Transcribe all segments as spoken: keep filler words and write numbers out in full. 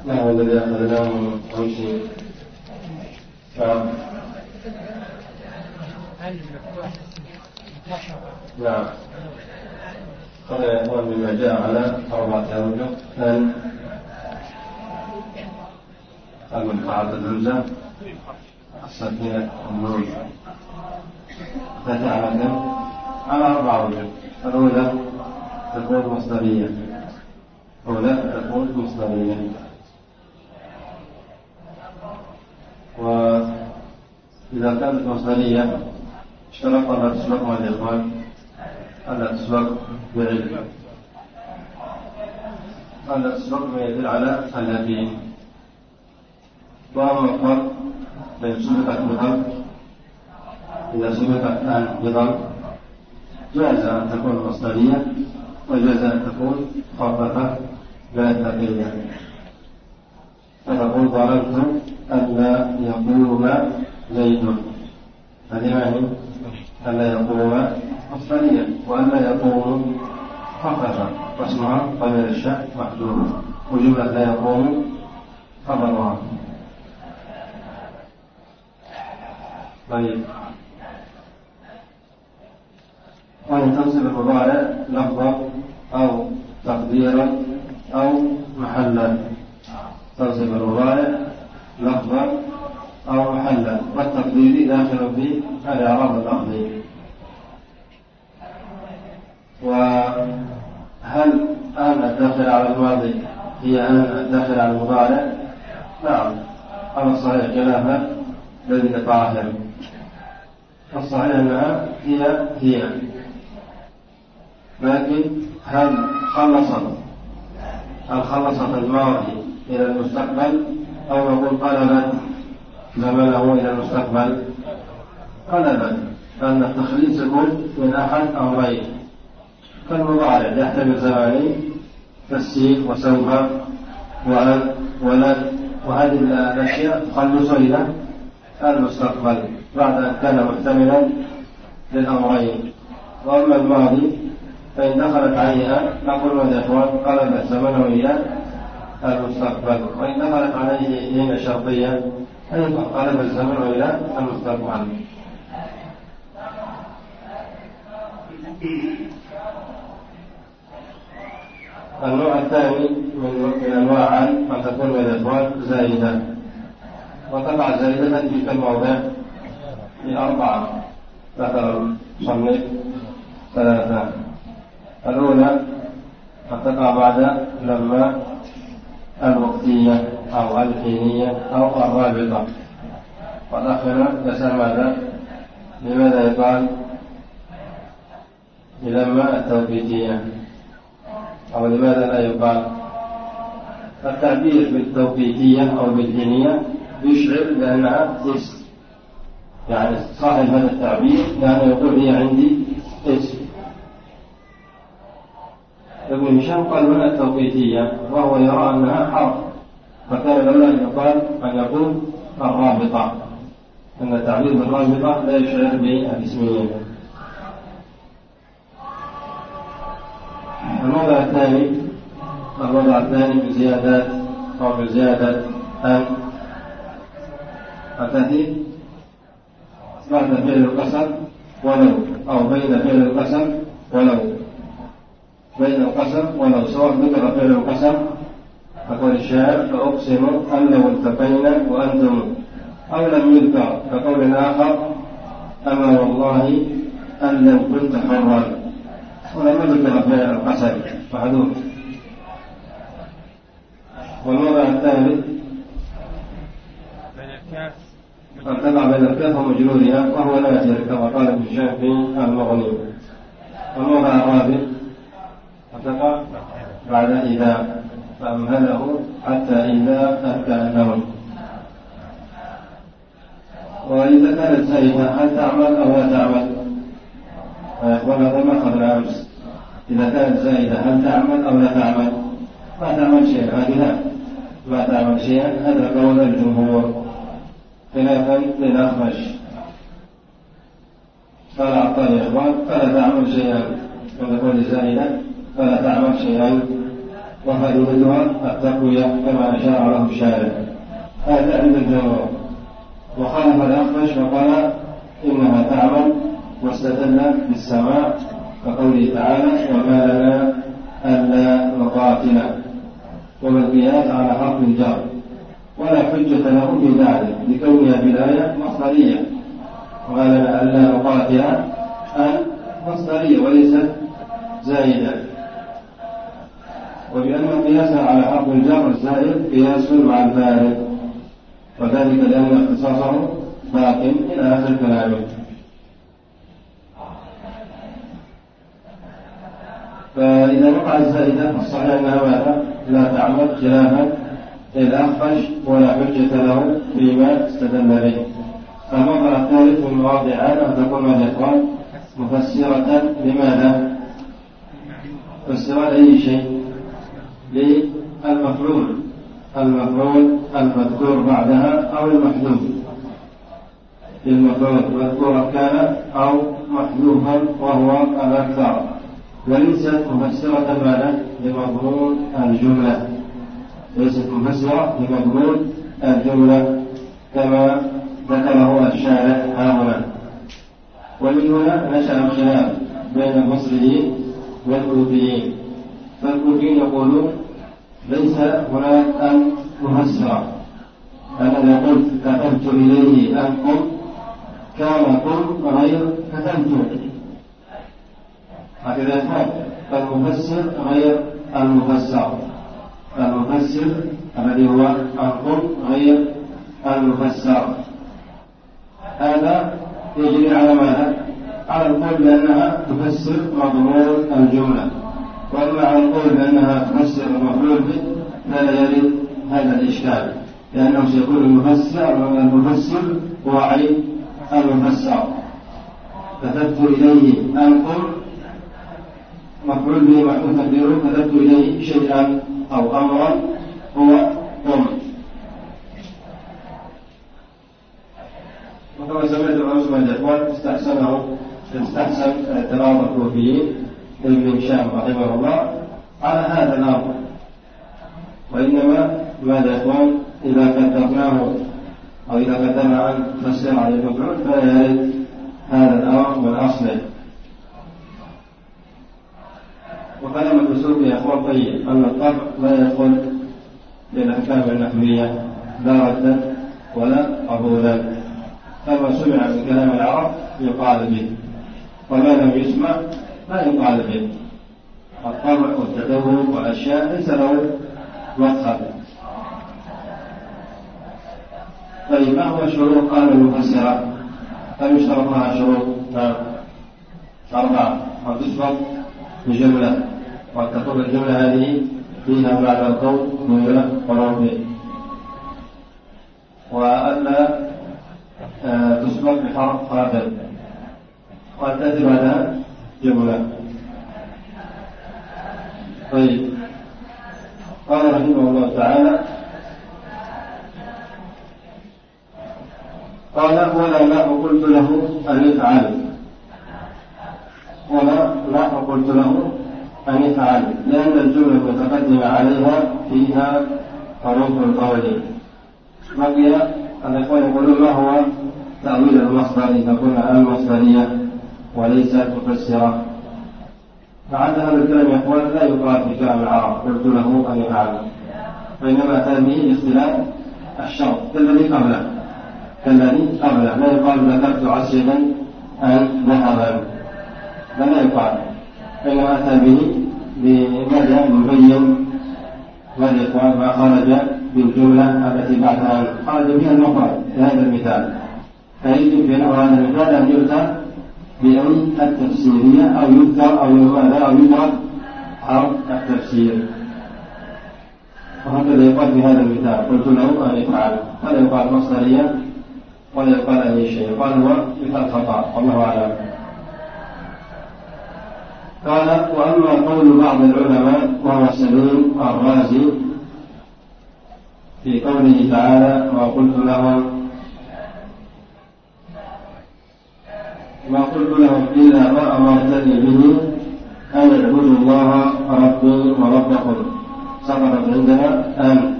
نعم الذي أخذناه خمسين. نعم نعم قال يا إخوان بما جاء على أربعة أوجه. أن المنفعة الهمزة السكينة النون تتعلم على أربعة أوجه. الأولى تكون مصدرية أولى تكون مصدرية وإذا كانت مصدرية اشترط أن تسبق مع الإخوان أن تسبق بعلم أن تسبق ما يدل على اليقين. وأما الفرق بين سبقت بضم إذا سبقت الآن بضم جاز أن تكون مصدرية وجاز أن تكون خففة لا ثقيلة. فتقول ضربت ألا يقوم زيد، هذه معنى ألا يقوم مصدرية وألا يقوم خففة واسمها ضمير الشأن محذوف وجملة لا يقوم خبرها. طيب وأن تنصب المضارع لفظا أو تقديرا أو محلا. تنصب المضارع لفظا أو محلا والتقدير داخل في الإعراب اللفظي. وهل أن الداخل على الماضي هي أن الداخل على المضارع؟ نعم على الصحيح خلافا الذي طاهر. الصحيح أنها هي هي لكن هل خلصت هل خلصت الماضي إلى المستقبل أو نقول قلبت زمنه إلى المستقبل؟ قلبت، لأن التخليص يكون من أحد أمرين كالمضارع يحتمل زمانين كالسين وسوف وأن ولد، وهذه الأشياء تخلص إلى المستقبل بعد أن كان محتملا للأمرين. وأما الماضي فإن دخلت عليها نقول ماذا يا إخوان؟ قلبت زمنه إلى المستقبل. وإن دخلت عليه هنا شرطيا أيضا قلب الزمن إلى المستقبل. النوع الثاني من أنواع أن تكون من الأخوان زائدة، وتقع زائدة في كم موضع؟ في أربعة ذكر المصنف ثلاثة. الأولى أن تقع بعد لما الوقتية أو الحينية أو الرابطة. والأخيرة يسأل ماذا؟ لماذا يقال لما التوقيتية أو لماذا لا يقال؟ التعبير بالتوقيتية أو بالحينية يشعر بأنها اسم، يعني صاحب هذا التعبير يعني يقول هي عندي اسم. ابن هشام قال من التوقيتية وهو يرى أنها حرف، فكان لولا أن يقال أن يقول الرابطة، أن التعبير بالرابطة لا يشعر بالاسمية. الوضع الثاني الوضع الثاني من زيادات أو من زيادة أن التأتي بعد فعل القسم ولو أو بين فعل القسم ولو بين القسم ولو سواء ذكر فعل القسم فقول الشاعر فأقسم أن لو التقينا وأنتم، أو لم يذكر كقول آخر أما والله أن لو كنت حرا، ولم يذكر فعل القسم محذوف. والوضع الثالث أن تقع بين الكاف ومجرورها وهو نادر كما قال ابن هشام في المغني. والوضع الرابع أن تقع بعد إذا فأمهله حتى إذا أتى النوم. وإذا كانت زائدة هل تعمل أو لا تعمل؟ وهذا ما أخذنا أمس. إذا كانت زائدة هل تعمل أو لا تعمل؟ ما تعمل شيئا، هذه ما تعمل شيئا، هذا قول الجمهور خلافا للأخفش. قال عطاء يا إخوان فلا تعمل شيئا، وتقول زائدة فلا تعمل شيئا وفائدتها التقوية كما أشار له الشارع. هذا عند الجمهور. وخالف الأخفش وقال إنها تعمل واستدل بالسماع كقوله تعالى وما لنا ألا نقاتل، وبالقياس على حرف الجر، ولا حجة له في ذلك لكونها في الآية مصدرية، وما لنا ألا نقاتل أن مصدرية وليست زائدة، وبأن قياسها على حرف الجر الزائد قياس مع الفارق، وذلك لأن اختصاصه باق إلى آخر كلامه. فإذا وقع الزائدة الصحيح أنها ماذا؟ لا تعمل خلافا للأخفش ولا حجة له فيما استدل به. فالموضع الثالث من مواضع أن تكون ماذا مفسرة لماذا؟ مفسرة أي شيء للمفعول المفعول المذكور بعدها أو المحذوف، للمفعول مذكورا كان أو محذوفا وهو الأكثر، وليست مفسرة ماذا؟ لمضمون الجملة، ليست مفسرة لمضمون الجملة كما ذكره الشارع هنا. ومن هنا نشأ الخلاف بين البصريين والكوفيين، فالكوفيين يقولون ليس هناك أن مفسرة، أنا قلت كتبت إليه أن قم كان قم غير كتبت، هكذا يفهم. فالمفسر غير المفسر، المفسر الذي هو أن قم غير المفسر، هذا يجري على ماذا؟ على القول بأنها تفسر مضمون الجملة، وأما على القول بأنها تفسر المفعول به فلا يرد هذا الإشكال، لأنه سيكون المفسر المفسر هو عين المفسر. كتبت إليه أن قم مفعول به محذوف تقديره كتبت إليه شيئا أو أمرا هو قم. وكما سمعت الرسول الإخوان استحسنه استحسن اعتراض الكوفيين ابن هشام رحمه الله على هذا الأمر، وإنما ماذا يا إخوان؟ إذا كتبناه أو إذا كتبنا أن تفسر على المفعول فلا يرد هذا الأمر من أصله. وكلام الأسلوب يا إخوان طيب أن الطبع لا يدخل للأحكام النحوية لا ردا ولا قبولا، فما سمع من كلام العرب يقال به، وما لم يسمع لا يقال به. الطبع والتدور والأشياء ليس له مدخل. طيب ما هو شروط قال المفسرة؟ هل يشترط لها شروط؟ نعم أربعة، وتشرط بجملة، وتكون الجملة هذه فيها معنى القول جملة ورفع، وألا تسبق بحرف خافض، وأن تأتي بعدها جملة. طيب قال رحمه الله تعالى قال ولا لا قلت له أن يفعل، ولا لا قلت له أن يفعل، لأن الجملة المتقدمة عليها فيها حروف القول. بقي الإخوان يقولون ما هو تأويل المصدر إذا قلنا المصدرية وليست مفسرة؟ فعند هذا الكلام يا إخوان لا يقال في كلام العرب قلت له أن يفعل، وإنما أتى به لاختلاف الشرط كالذي قبله كالذي قبله لا يقال ذكرت عسيدا أن ذهبا، لا يقال، إنما أتى به بماذا يبين ماذا يقال ما خرج بالجملة التي بعدها خرج بها المفرد في هذا المثال. فيجب في نحو هذا المثال أن يؤتى بأي التفسيرية أو يذكر أو ماذا أو يدرك حرف التفسير، وهكذا يقال في هذا المثال قلت له أن يفعل، ولا يقال مصدريا ولا يقال أي شيء، يقال هو مثال خطأ والله أعلم. قال وأما قول بعض العلماء وهو سليم الرازي في قوله تعالى وقلت لهم ما قلت لهم إلا ما أمرتني به أن اعبدوا الله ربي وربكم سقطت عندنا أن،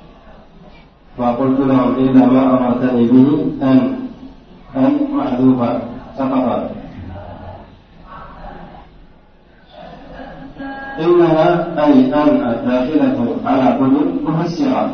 فقلت لهم إلا ما أمرتني به أن أن محذوفة سقطت. إنها أي أن الداخلة على كل مفسرة.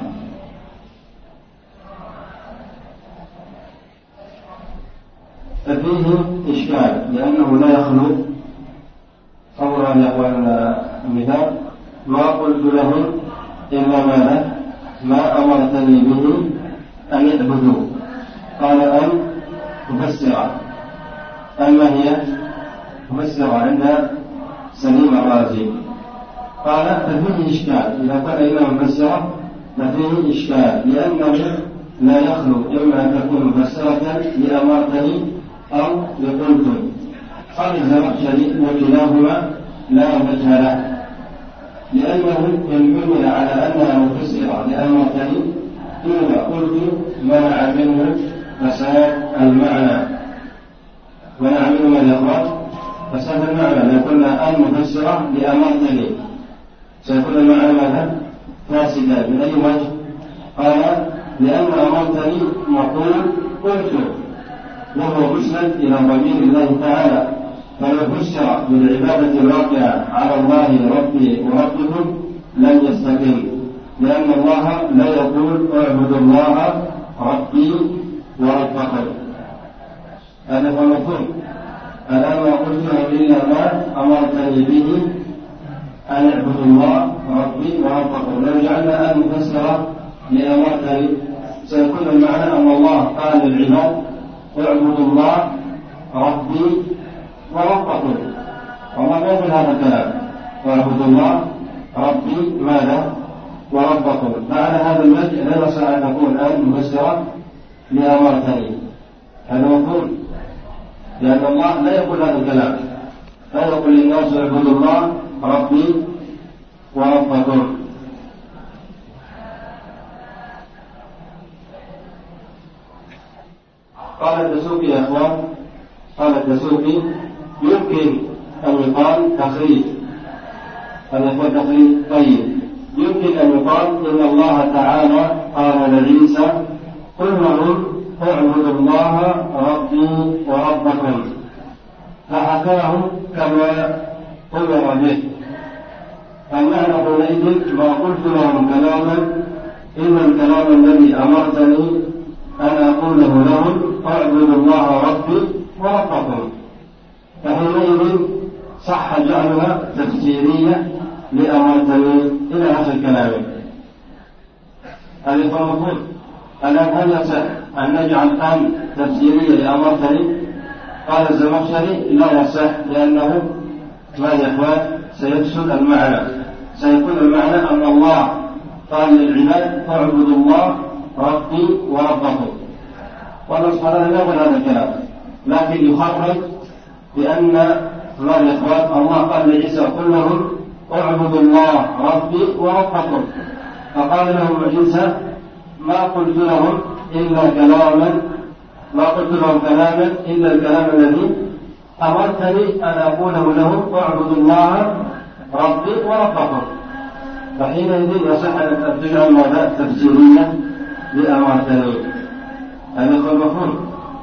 ففيه إشكال لأنه لا يخلو صورا يقول المثال ما قلت لهم إلا ماذا ما أمرتني به أن يعبدوا، قال أن مفسرة. أما هي مفسرة عند سليم الرازي، قال ففيه إشكال إذا قال إنها مفسرة ففيه إشكال لأنه لا يخلو إما أن تكون مفسرة لأمرتني أو لقلتم. قال الزمخشري وكلاهما لا وجه له، لأنه إن حمل على أنها مفسرة لأمرتني إذا قلت منع منه فساد المعنى، منع منه من الإخراج فساد المعنى. لو قلنا أن مفسرة لأمرتني سيكون المعنى ماذا؟ فاسدا. من أي وجه؟ قال لأن أمرتني مقول قلت، وهو مسند إلى ضمير الله تعالى، فلو فسر بالعبادة الواقعة على الله ربي وربكم لن يستقيم، لأن الله لا يقول اعبدوا الله ربي وربكم. هذا هو المفهوم. الآن ما قلت لهم إلا ما أمرتني به أن اعبدوا الله ربي وربكم، لو جعلنا أن مفسرة لأمرتني سيكون المعنى أن الله قال للعباد اعبدوا الله ربي وربكم، والله ما يقول هذا الكلام واعبدوا الله ربي ماذا وربكم. فعلى هذا الوجه لا يصح أن تكون أن مفسرة لأمرتني، هذا مفهوم، لأن الله لا يقول هذا الكلام، لا يقول للناس اعبدوا الله ربي وربكم. قال الدسوقي يا أخوان، قال الدسوقي يمكن أن يقال تخريج، أن يقول تخريج طيب، يمكن أن يقال إن الله تعالى قال لعيسى قل لهم اعبدوا الله ربي وربكم، فحكاه كما أمر به. المعنى حينئذ ما قلت لهم كلاما إلا الكلام الذي أمرتني أن أقول له لهم اعبدوا الله ربي وربكم، فحينئذ صح جعلها تفسيرية لأمرتني إلى آخر كلامه. هذا هو المفهوم. الآن هل يصح أن نجعل أن تفسيرية لأمرتني؟ قال الزمخشري لا يصح، لأنه ما يا إخوان سيفسد المعنى، سيكون المعنى أن الله قال للعباد اعبدوا الله ربي وربكم، والله سبحانه لا يقول هذا الكلام، لكن يخرج بأن ما يا إخوان الله قال لعيسى قل لهم اعبدوا الله ربي وربكم، فقال لهم عيسى ما قلت لهم إلا كلاما ما قلت لهم كلاما إلا الكلام الذي أمرتني أن أقوله لهم اعبدوا الله ربي وربكم. فحينئذ يصح أن تجعل ماذا تفسيرية لأمرتني. هذا هو المفهوم.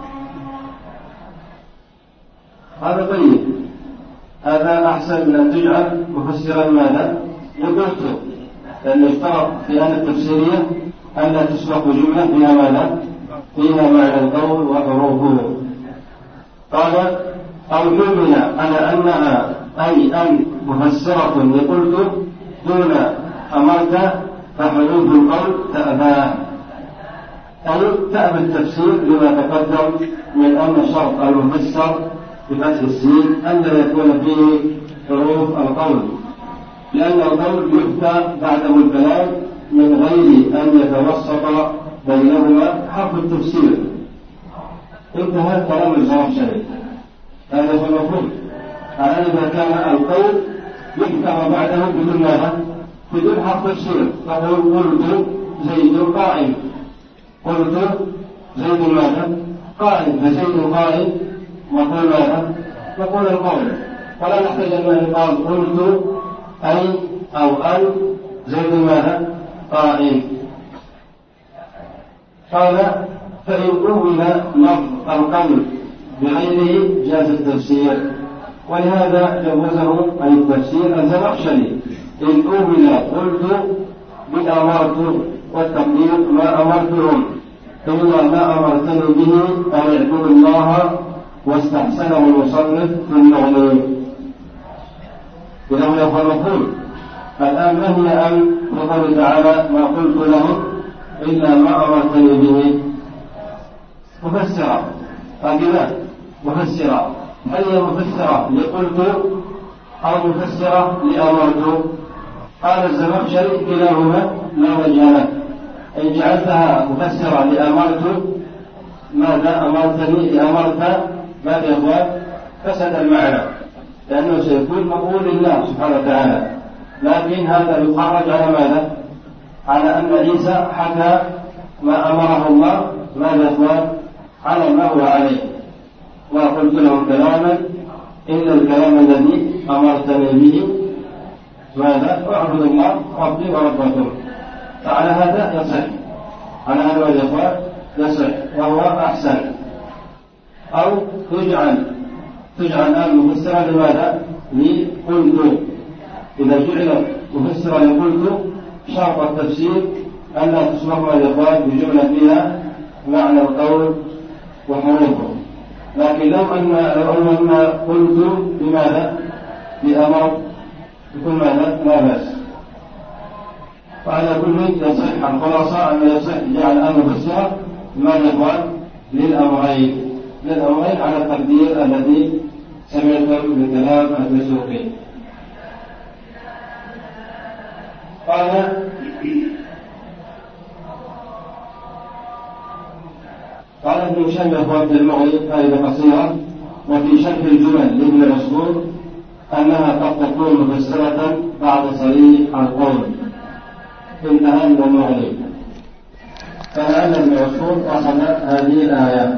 هذا طيب، هذا أحسن من أن تجعل مفسرا ماذا يقولته، لأنه اشترط في أن التفسيرية أن لا تسبق جملة فيها ماذا فيها معنى القول وحروفه. قال أو جمل على أنها أي أن مفسرة لقلت دون أمرت فحروف القول تأباه، أي تأبى التفسير لما تقدم من أن شرط المفسر بفتح السين أن لا يكون فيه حروف القول، لأن القول يفتى بعده الكلام من غير أن يتوسط بينهما حرف التفسير. انتهى كلام الزمخشري. هذا هو المفهوم. على إذا كان القول يفتى بعده بدون ماذا؟ بدون حرف تفسير، فقل قلت زيد قائم، قلت زيد ماذا؟ قائم، فزيد قائم نقول ماذا؟ نقول القول، فلا نحتاج أن يقال قلت أي أو أن زيد ماذا؟ قائم. قال فإن أول لفظ القول بغيره جاز التفسير، ولهذا جوزه عن التفسير الزمخشري. إن أول قلت بالأمرت والتقدير ما أمرتهم إلا ما أمرتني به أن يعبدوا الله، واستحسنه المصنف في المغني. إذا هو يفرقون الآن ما هي أن يقول تعالى ما قلت لهم إلا ما أمرتني به مفسرة، هكذا مفسرة. هل هي مفسرة لقلت أو مفسرة لأمرت؟ قال الزمخشري كلاهما لا وجه له. إن جعلتها مفسرة لأمرت ماذا أمرتني لأمرت ماذا يا إخوان؟ فسد المعنى، لأنه سيكون مقول لله سبحانه وتعالى، لكن هذا يخرج على ماذا؟ على أن عيسى حكى ما أمره الله ماذا يا إخوان؟ على ما هو عليه. وقلت لهم كلاما إلا الكلام الذي أمرتني به ماذا؟ أعبد الله ربي وربكم. فعلى هذا يصح، على هذا يا إخوان يصح وهو أحسن. أو تجعل تجعل الآن مفسرة لماذا؟ لقلت. إذا جعل مفسرة لقلت شرط التفسير أن لا تسبق ما يا إخوان بجملة فيها معنى القول وحروفه. لكن لو أن لو أن قلت بماذا؟ بأمر يكون ماذا؟ لا بأس. وعلى كل يصح الخلاصة أن يصح جعل الآن مفسرة ما يا للأمرين للأمرين على التقدير الذي سمعتم بكلام الدسوقي. قال قال ابن هشام يا في المغني فائدة قصيرة: وفي شرح الجمل لابن مسعود أنها قد تكون مفسرة بعد صريح القول. انتهى من المغني. فلعل ابن مسعود أخذ هذه الآية،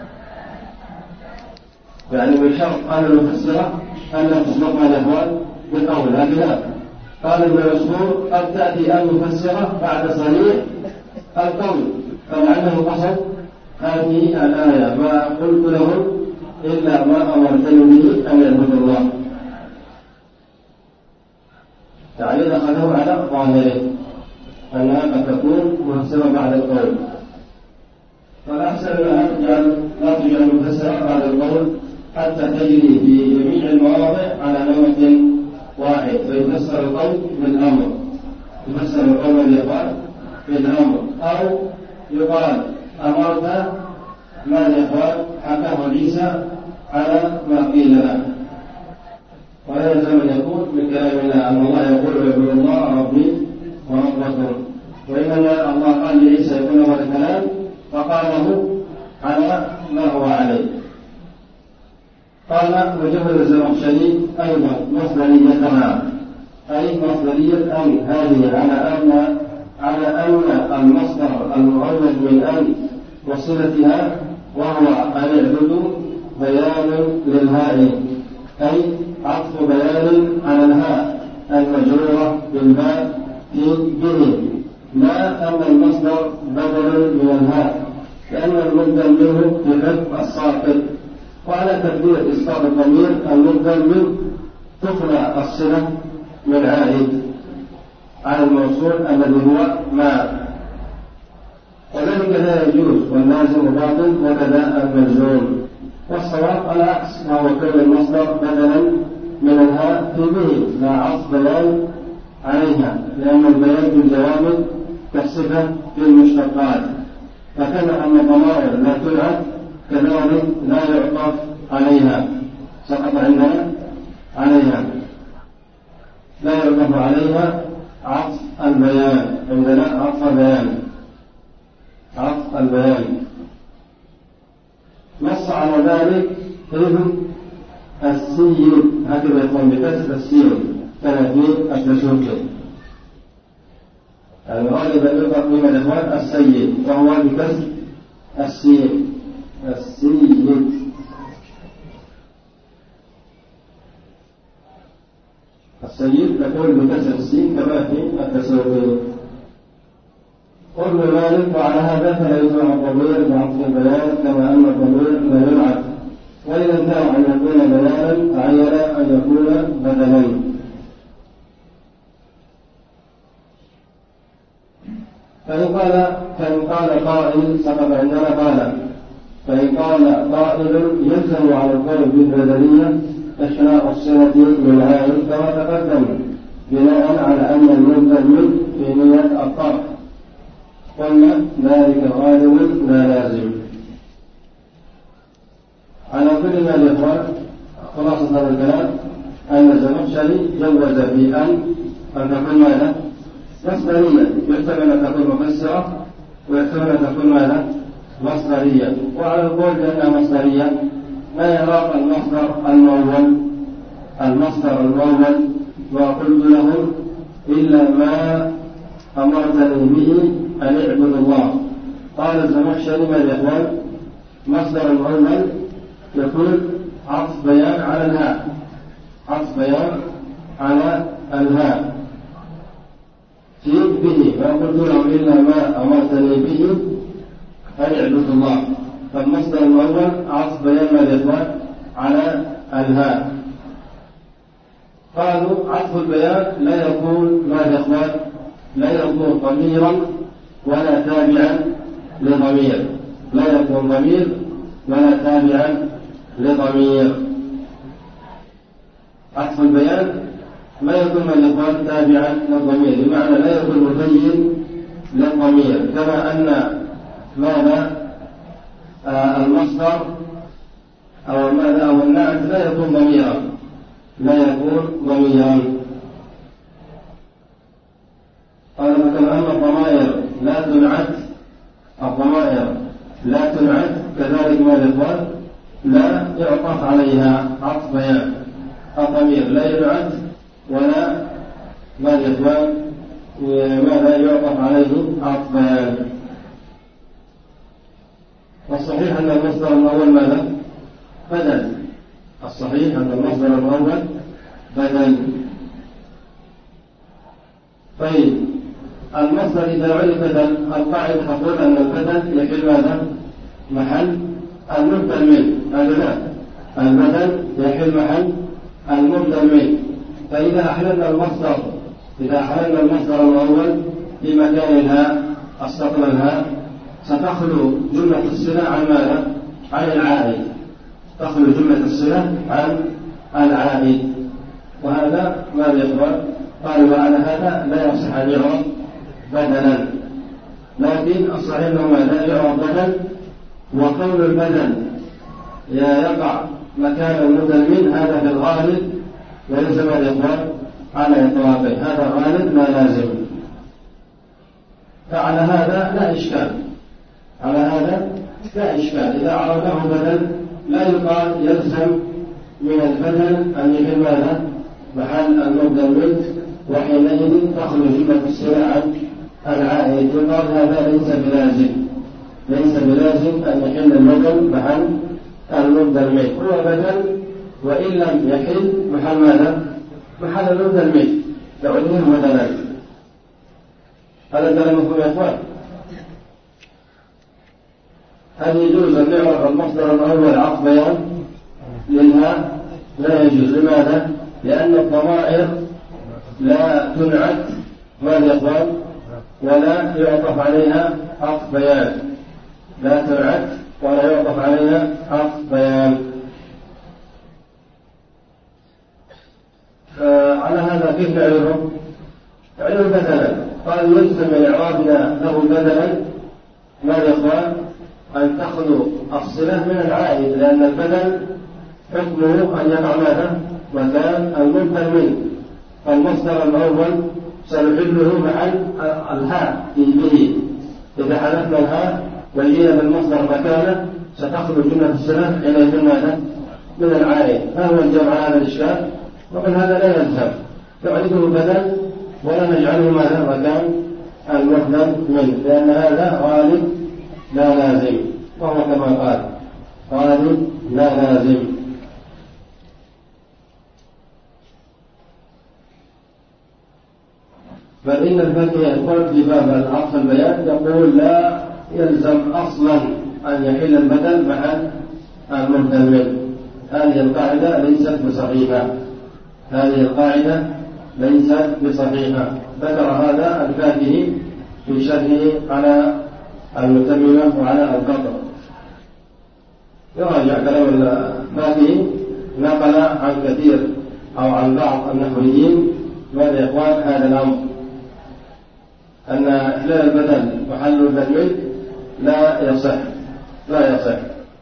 يعني بشرط أن المفسرة أن تسبق ما الأخوان بالقول، هكذا قال ابن مسعود قد تأتي المفسرة بعد صريح القول، فلعله قصد هذه الآية ما قلت لهم إلا ما أمرتني به أن يعبدوا الله، يعني أخذه على ظاهره أنها قد تكون مفسرة بعد القول. فالأحسن أنها تجعل لا تجعل مفسرة بعد القول حتى تجري في جميع المواضع على نمط واحد، فيفسر القول بالأمر، يفسر القول بالإخبار بالأمر، أو يقال أمرت ما الإخبار حكاه عيسى على ما قيل له. ولا يلزم أن يكون من كلام الله أن الله يقول اعبدوا الله ربي وربكم، وإنما الله قال لعيسى يكون هذا الكلام فقاله على ما هو عليه. قال وجبل الزمخشري أيضا مصدريتها، أي مصدرية أن هذه على أن على أن المصدر المعود من أن وصلتها وهو أن يعبدوا بيان للهاء، أي عطف بيان على الهاء المجرورة بالباء في به، لا أن المصدر بدل من الهاء، لأن المبدل منه بحذف الساقط. وعلى تقدير إسقاط الضمير المبدل من تخلع الصلة من عائد على الموصول الذي هو ما، وذلك لا يجوز واللازم باطل وكذا الملزوم. والصواب العكس، وهو كون المصدر بدلا من الهاء في به لا عطف بيان عليها، لأن البيان بالجوامد كالصفة في المشتقات، فكما أن الضمائر لا تلعب كذلك لا يعطف عليها، سقط عندنا عليها لا يعطف عليها عطف البيان، عندنا عطف بيان عطف البيان. نص على ذلك ابن السيد، هكذا يكون بكسر السين ثلاثين التسوكي، يعني غالبا يطلق من الإخوان السيد وهو بكسر السين السيد السيد تكون بكسر السين كما في التسويق. قل مالك وعلى هذا فلا يجمع الضمير بعطف البيان كما أن الضمير لا يلعب، وإذا انتهى أن يكون بيانا تعين أن يكون بدلا. فإن قال فإن قال قائل سبب عندنا قال فإن قال قائل يلزم على القول بالبدلية إخلاء الصلة من هذا كما تقدم بناء على أن الملزم في نية الطرف. قلنا ذلك غالب لا لازم. على كل ما الإخوان خلاصة هذا الكلام أن الزمخشري جوز في أن أن تكون ماذا؟ مصدرية، يحتمل أن تكون مفسرة ويحتمل أن تكون ماذا؟ مصدرية. وعلى القول بأنها مصدرية ما يرى المصدر المؤول المصدر المؤول وقلت له إلا ما أمرتني به أن اعبد الله. قال الزمخشري ما الإخوان مصدر المؤول يكون عطف بيان على الهاء، عطف بيان على الهاء في به، ما قلت له إلا ما أمرتني به أن اعبد الله. فالمصدر الأول عطف بيان ما الإخوان على الهاء. قالوا عطف البيان لا يكون ما الإخوان لا يكون ضميرا ولا تابعا لضمير، لا يكون ضمير ولا تابعا لضمير. عطف البيان ما يكون ما الإخوان تابعا للضمير، بمعنى لا يكون مبين للضمير، كما أن ماذا آه المصدر أو ماذا أو النعت لا يكون ضميرا، لا يكون ضميرا. قال مثلا أن الضمائر لا تنعت، الضمائر لا تنعت كذلك ما الإخوان لا يعطف عليها عطف بيان. الضمير لا ينعت ولا ما الإخوان ماذا يعطف عليه عطف بيان. والصحيح أن المصدر الأول ماذا؟ بدل. الصحيح أن المصدر الأول بدل. طيب المصدر إذا عرف بدل، القاعدة تقول أن البدل يحل ماذا؟ محل المبدل منه. هذا البدل يحل محل المبدل منه. فإذا أحللنا المصدر إذا أحللنا المصدر الأول في مكان الهاء استقبل الهاء ستخلو جملة الصلة عن ماذا؟ عن العائد. تخلو جملة الصلة عن العائد. وهذا ما الإخوان قالوا وعلى هذا لا يصح أن يعرض بدلا، لكن الصحيح أنه لا يعرض بدل، وقول البدل يقع مكان المبدل منه هذا في الغالب وليس ما الإخوان على إطلاقه، هذا غالب لا لازم. فعلى هذا لا إشكال، على هذا لا إشكال. إذا عرضه بدل لا يقال يلزم من البدل أن يحل ماذا؟ محل المبدل منه، وحينئذ تخرج جملة الصلة عن العائد. يقال هذا ليس بلازم، ليس بلازم أن يحل البدل محل المبدل منه، هو بدل وإن لم يحل محل ماذا؟ محل المبدل منه، تعينه بدلا. هذا كلام مفهوم يا إخوان؟ هل يجوز أن نعرف المصدر الأول عطف بيان للهاء؟ لا يجوز. لماذا؟ لأن الضمائر لا تنعت ما يا إخوان ولا يعطف عليها عطف بيان، لا تنعت ولا يعطف عليها عطف بيان. فعلى هذا كيف نعرفه؟ نعرفه بدلا. قال يلزم من إعرابنا له بدلا ما يا إخوان؟ أن تخلو الصلة من العائد، لأن البدل حكمه أن يقع ماذا؟ مكان المبدل منه. فالمصدر الأول سنحله محل الهاء في به. إذا حذفنا الهاء وجينا بالمصدر مكانه ستخلو جملة الصلة حينئذ ماذا؟ من العائد. ما هو الجمع هذا الإشكال؟ ومن هذا لا يلزم، تعرضه بدل ولا نجعله ماذا؟ مكان المبدل منه، لأن هذا غالب لا لازم، وهو كما قال غالب لا لازم. بل إن الفقيه يقول في باب العطف البيان يقول لا يلزم أصلا أن يحل البدل مع المحتمل. هذه القاعدة ليست بصحيحة، هذه القاعدة ليست بصحيحة. ذكر هذا الفقيه في شرحه على المتممة وعلى القطر. يراجع كلام الفقيه، نقل عن كثير أو عن بعض النحويين ماذا يقول هذا الأمر، أن إحلال البدل محل التنوين لا يصح لا يصح.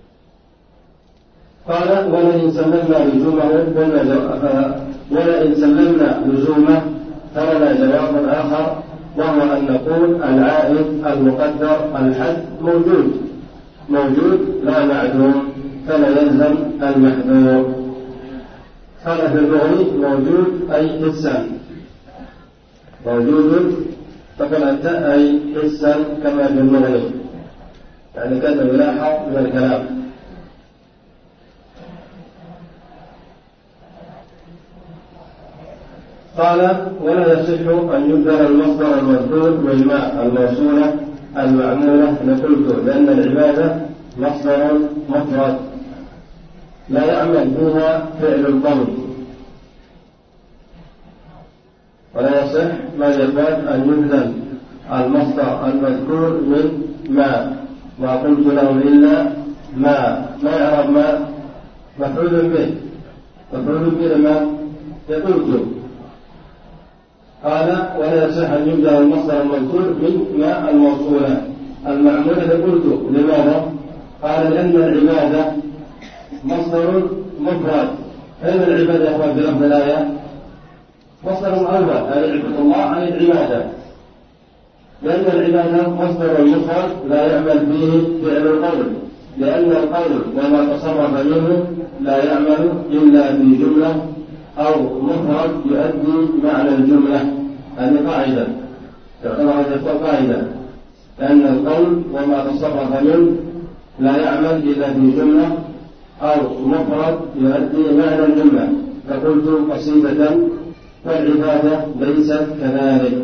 قال ولئن سلمنا لزومه ولئن سلمنا لزومه فلنا جواب آخر، وهو أن نقول العائد المقدر الحد موجود موجود لا معدوم، فلا يلزم المحذور. قال في المغني موجود أي حسا، موجود فقل أنت أي حسا كما في المغني، يعني كذا يلاحظ من الكلام. قال ولا يصح أن يبدل المصدر المذكور من ماء الموصولة المعمولة لقلت، لأن العبادة مصدر مفرد لا يعمل بها فعل القول، ولا يصح ما يقال أن يبدل المصدر المذكور من ما ما قلت له إلا ما ما يعرف ما مفعول به مفعول به ما يقولت. قال ولا يصح أن يبدل المصدر المذكور من ما الموصولة المعمولة لقلت. لماذا؟ قال لأن العبادة مصدر مفرد. أين العبادة يا أخوان في لفظ الآية؟ مصدر أول أي عبد الله عن العبادة، لأن العبادة مصدر مفرد لا يعمل فيه فعل القول، لأن القول وما تصرف منه لا يعمل إلا في جملة أو مفرد يؤدي معنى الجملة. هذه قاعدة تعتبر هذه قاعدة، لأن القول وما تصرف منه لا يعمل إلا في جملة أو مفرد يؤدي معنى الجملة. فقلت قصيدة، والعبادة ليست كذلك.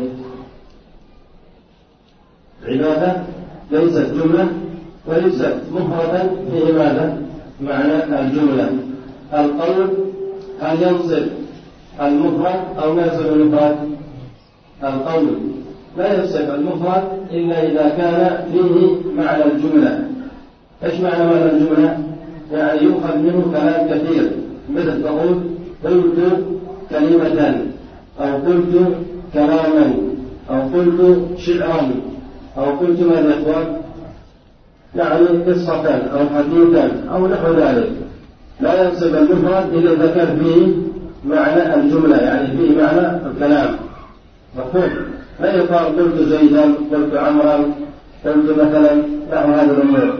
العبادة ليست جملة وليست مفردا فيه ماذا؟ معنى الجملة. القول هل ينصب المفرد أو لا ينصب المفرد؟ القول لا ينصب المفرد إلا إذا كان فيه معنى الجملة. إيش معنى معنى الجملة؟ يعني يؤخذ منه كلام كثير، مثل تقول قلت كلمة أو قلت كلاما أو قلت شعرا أو قلت ماذا يا إخوان؟ يعني قصة أو حديثا أو نحو ذلك. لا ينصب المفرد إلا إذا كان فيه معنى الجملة، يعني فيه معنى الكلام. مفهوم؟ لا يقال قلت زيدا قلت عمرا قلت مثلا نحو هذه الأمور.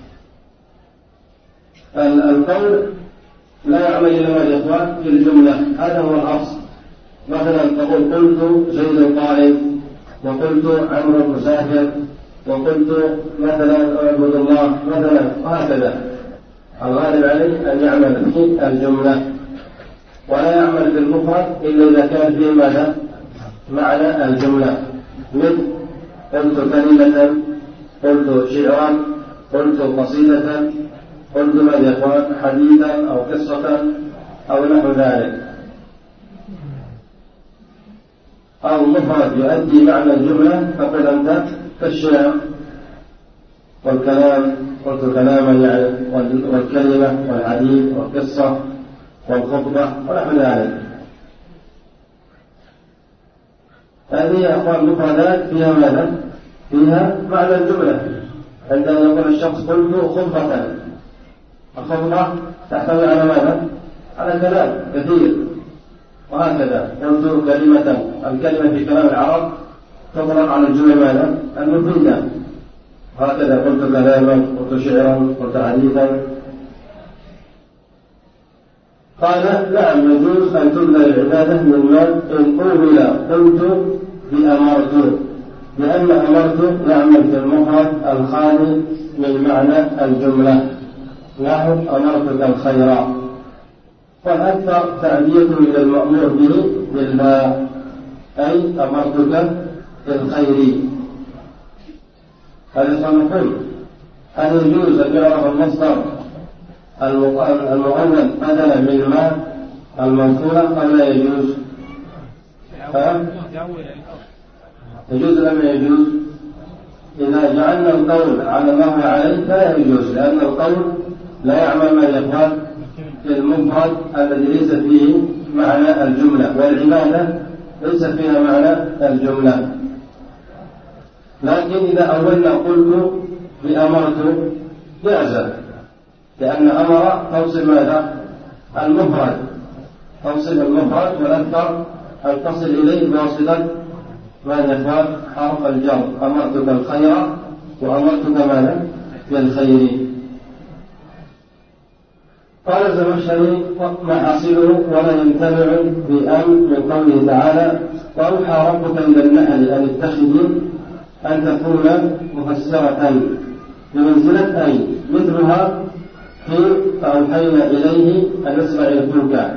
القول لا يعمل إلا ما يا إخوان في الجملة، هذا هو الأصل. مثلا تقول قلت زيد قائم، وقلت عمرو مسافر، وقلت مثلا اعبد الله مثلا، وهكذا. الغالب عليه أن يعمل في الجملة، ولا يعمل بالمفرد إلا إذا كان فيه ماذا؟ معنى الجملة. مثل قلت كلمة، قلت شعرا، قلت قصيدة، قلت ماذا يا إخوان؟ حديثا أو قصة أو نحو ذلك. أو مفرد يؤدي معنى الجملة، فقل أنت كالشعر والكلام، قلت كلاما يعني، والكلمة والحديث والقصة والخطبة ونحو ذلك. هذه يا أخوان مفردات فيها ماذا؟ فيها معنى الجملة. عندما يقول الشخص قلت خطبة، الخطبة تحتوي على ماذا؟ على كلام كثير، وهكذا. قلت كلمة، الكلمة في كلام العرب تطلق على الجملة ماذا؟ المفيدة. هكذا قلت كلاما، قلت شعرا، قلت حديثا. قال نعم يجوز أن تبدل العبادة من مال إن أول قلت بأمرت، لأن أمرت يعمل في المفرد الخالي من معنى الجملة، نحو أمرتك الخير. والأكثر تأديته إلى المأمور به بالله، أي أمرتك بالخير. هذا سنقول هل يجوز أن يعرف المصدر المؤول بدلا من ما الموصولة أو لا يجوز؟ يجوز أم لا يجوز؟ إذا جعلنا القول على ما هو عليه فلا يجوز، لأن القول لا يعمل ما يقال في المفرد الذي ليس فيه معنى الجملة، والعبادة ليس فيها معنى الجملة. لكن إذا أولنا قلت بأمرت جاز، لأن أمر توصل ماذا؟ المفرد، توصل المفرد، والأكثر أن تصل إليه بواسطة ماذا يقال؟ حرف الجر، أمرتك الخير وأمرتك ماذا؟ بالخير. قال الزمخشري ما حاصله ولا يمتنع بأمر من قوله تعالى وأوحى ربك إلى النحل أن اتخذي أن تكون مفسرة بمنزلة أي مثلها في فأوحينا إليه أن يسمع الفلك،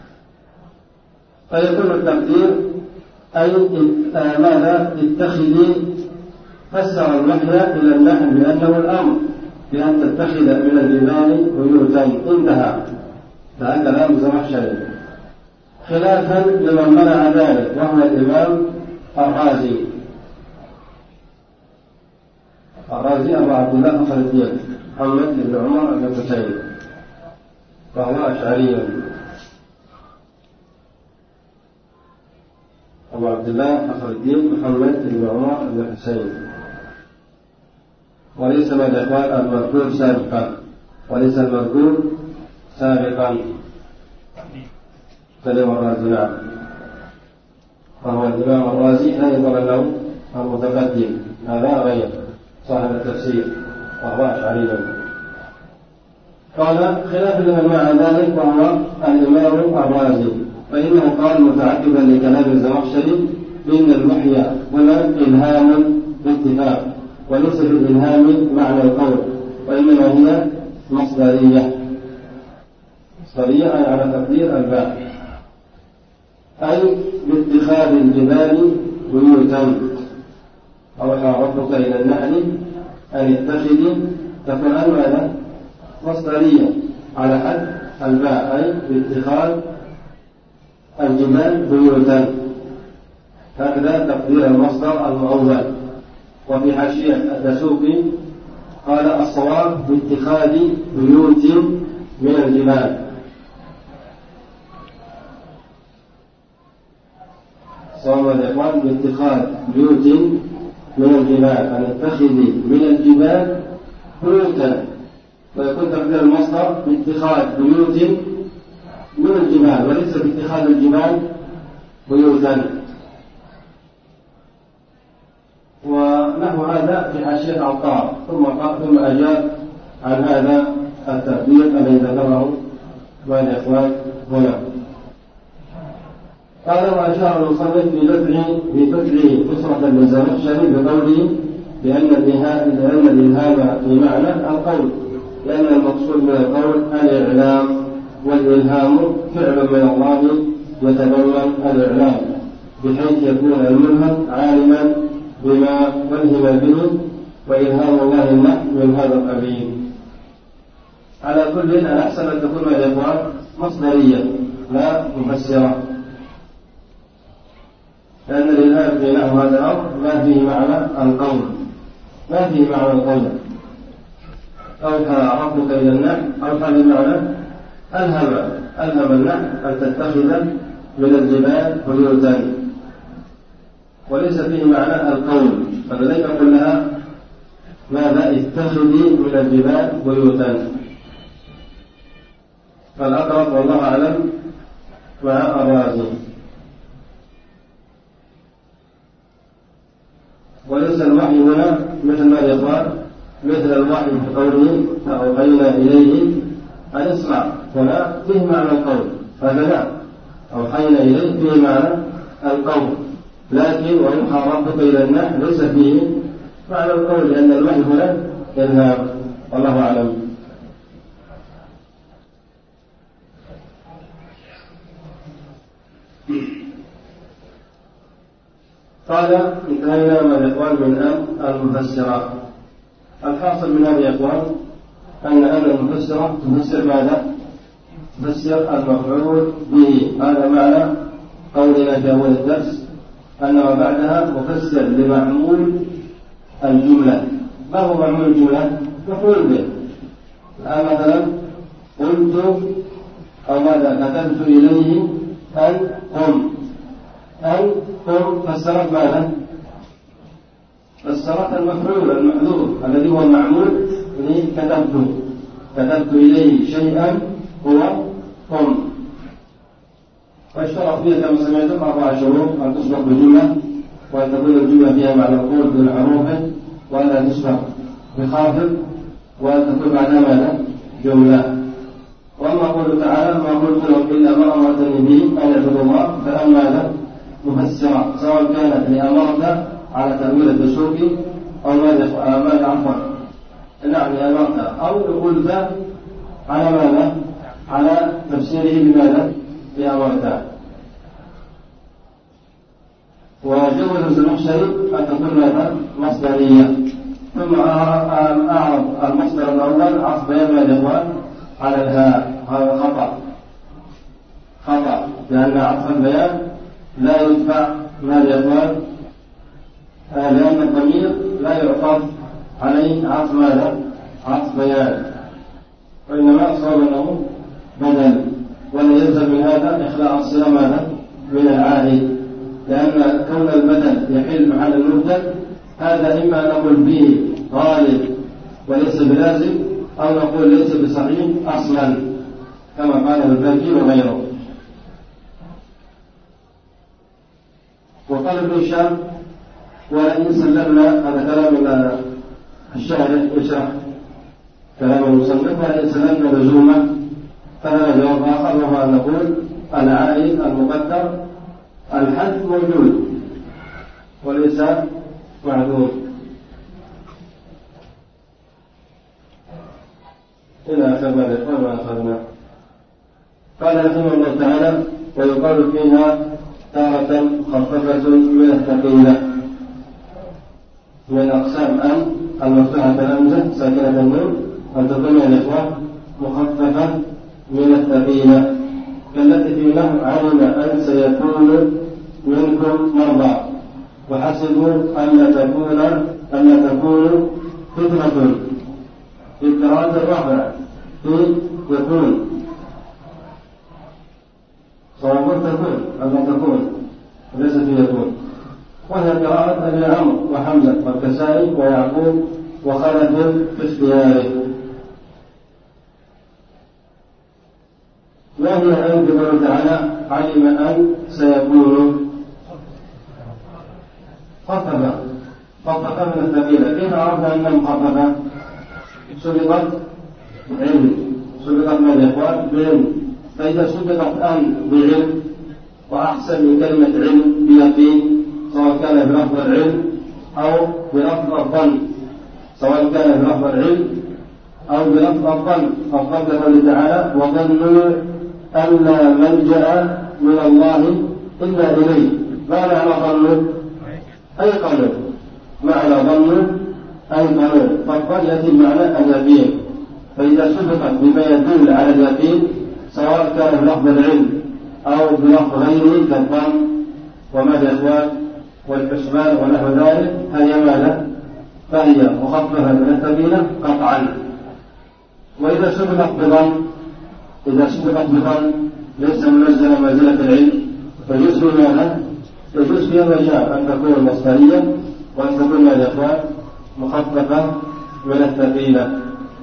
فيكون التقدير أي ماذا؟ اتخذي فسر الوحي إلى النحل بأنه الأمر بأن تتخذ من الجبال بيوتا، انتهى. فهذا كلام الزمخشري خلافا لمن منع ذلك وهو الإمام الرازي. الرازي أبو عبد الله فخر الدين محمد بن عمر بن حسين، وهو أشعري. أبو عبد الله فخر الدين محمد بن عمر بن حسين، وليس من الإخوان المذكور سابقا، وليس المذكور سابقا كلام الرازي. نعم، وهو الإمام الرازي لا يقال له المتقدم، هذا غير صاحب التفسير وهو أشعري. قال خلاف لمن مع ذلك وهو الإمام الرازي، فإنه قال متعقبا لكلام الزمخشري بأن الوحي هنا إلهام باتفاق، وليس في الإلهام معنى القول، وإنما هي مصدرية، مصدرية أي على تقدير الباء، أي باتخاذ الجبال بيوتا. أوحى ربك إلى النحل أن اتخذي، تكون ماذا؟ مصدرية على حد الباء، أي باتخاذ الجبال بيوتا، هكذا تقدير المصدر المؤول. وفي حاشية الدسوقي قال الصواب باتخاذ بيوت من الجبال. صواب الإخوان باتخاذ بيوت من الجبال، أن اتخذي من الجبال بيوتا، ويكون تقدير المصدر باتخاذ بيوت من الجبال، وليس باتخاذ الجبال بيوتا. ونحو هذا في حاشية عطار، ثم ثم أجاب عن هذا التقدير الذي ذكره مع الإخوان هنا. قال وأشار المصنف بدفعه بدفعه أسرة الزمخشري بقوله بأن الإلهام في معنى القول، لأن المقصود من القول الإعلام، والإلهام فعل من الله يتضمن الإعلام، بحيث يكون الملهم عالما بما ألهم به، وإلهام الله النحل من هذا القبيل. على كل الأحسن أن تكون الإخوان مصدرية لا مفسرة، لأن الإلهام في نحو هذا الأمر ما فيه معنى القول، ما فيه معنى القول. أوحى ربك إلى النحل، أوحى بمعنى ألهم، ألهم النحل أن تتخذ من الجبال بيوتا، وليس فيه معنى القول، فلذلك يقول لها ماذا؟ اتخذي من الجبال بيوتا. فالأقرب والله أعلم مع الرازي. وليس الوحي هنا مثل ما يقال مثل الوحي في قوله فأوحينا إليه أن اسمع، هنا فيه معنى القول، هذا لا، أوحينا إليه فيه معنى القول، لكن ويوحى ربك إلى النحل ليس فيه معنى القول، لأن الوحي هنا إلهام، والله أعلم. قال انتهينا مع الإخوان من أن المفسرات. الحاصل من هذا يا إخوان أن أن المفسرة تفسر ماذا؟ تفسر المفعول به. هذا معنى قولنا في أول الدرس أن وبعدها مفسر لمعمول الجملة. ما هو معمول الجملة؟ مفعول به. الآن مثلا قلت أو ماذا كتبت إليه أن قم، أن قم فسرت ماذا؟ فسرت المفعول المحذوف الذي هو المعمول كتبت كتبت إليه شيئا هو قم. واشترط فيها كما سمعتم أربع شروط: أن تسبق بجملة، وأن تكون الجملة فيها معنى القول بالمعروف، وأن لا تسبق بخافض، وأن تكون بعدها ماذا؟ جملة. وأما قوله تعالى: ما قلت لهم إلا ما أمرتني به أن اعبدوا الله، فأما ماذا؟ مفسرة، سواء كانت لأمرت على تأويل الدسوق أو ماذا عفوا نعم لأمرت، أو قلت على ماذا؟ على تفسيره بماذا؟ بأمرت. وجملة الزمخشري أن تكون ماذا؟ مصدرية. ثم أعرض المصدر الأول عطف بيان الإخوان على الهاء، هذا خطأ خطأ لأن عطف البيان لا يدفع ما الإخوان، لأن الضمير لا يعطف عليه عطف ماذا؟ عطف بيان، وإنما أصاب أنه بدل، ولا يلزم من هذا إخلاء الصلة ماذا؟ من العائد، لأن كون البدل يحل محل المبدل هذا إما نقول به غالب وليس بلازم، أو نقول ليس بصحيح أصلا كما قاله الباقي وغيره. وقال ابن هشام: ولئن سلمنا، هذا كلام الشاعر يشرح كلام المصنف، ولئن سلمنا لزوما، فهذا جواب آخر، وهو أن نقول العائد المقدر الحد موجود وليس معدوم. إلى آخر ما ذكر ما أخذنا. قال رحمه الله تعالى: ويقال فيها تارة خففة من الثقيلة. من أقسام أن المفتوحة الهمزة ساكنة النون أن تكون يا الإخوان مخففة من الثقيلة، كالتي في نحو علم أن سيكون منكم مرضى وحسبوا أن تكون أن تكون فتنة، في قراءة الرابعة في يكون، صواب تكون أن تكون وليس في يكون. وهي قراءة أبي عمرو وحمزة والكسائي ويعقوب وخلف في اختياره. وهي أن قوله تعالى: علم أن سيكون خففة خففة من الثقيلة. كيف عرفنا أنها مخففة؟ سبقت علم، سبقت من الإخوان بعلم، فإذا سبقت أن بعلم وأحسن من كلمة علم بيقين، سواء كان بلفظ العلم أو بلفظ الظن، سواء كان بلفظ العلم أو بلفظ الظن، فقد قال تعالى: وظنوا أن لا ملجأ من الله إلا إليه. ما معنى ظنوا؟ أي قالوا معنى ظنوا أي قالوا، فالظن يأتي بمعنى اليقين، فإذا سبقت بما يدل على اليقين سواء كان بلفظ العلم أو بلفظ غيره كالظن وماذا الإخوان والحسبان ونحو ذلك، هي ماذا؟ فهي مخففة من الثقيلة قطعا. وإذا سبقت بظن، إذا سبقت بظن ليس منزلا منزلة العلم، فيجوز ماذا؟ يجوز فيها ما شاء أن تكون مصدرية وأن تكون ماذا الإخوان مخففة من الثقيلة.